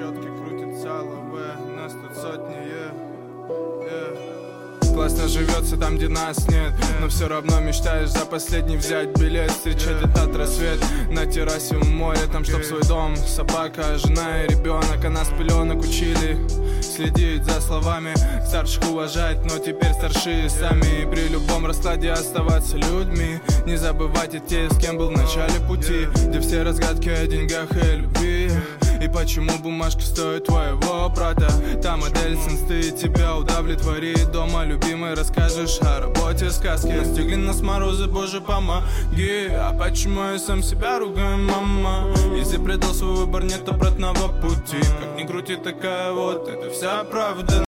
четки крутится лаве, нас тут сотни, Классно живется там, где нас нет, но все равно мечтаешь за последний взять билет, встречать этот рассвет на террасе у моря, там чтоб свой дом, собака, жена и ребенок. А нас пеленок учили следить за словами, старших уважать, но теперь старшие сами. И при любом раскладе оставаться людьми, не забывать о тех, с кем был в начале пути, где все разгадки о деньгах и любви. И почему бумажка стоит твоего брата? Та модель с инсты тебя удовлетворит. Дома любимый расскажешь о работе сказки. Настигли нас морозы, боже помоги. А почему я сам себя ругаю, мама? Если предал свой выбор, нет обратного пути. Как ни крути, такая вот это вся правда.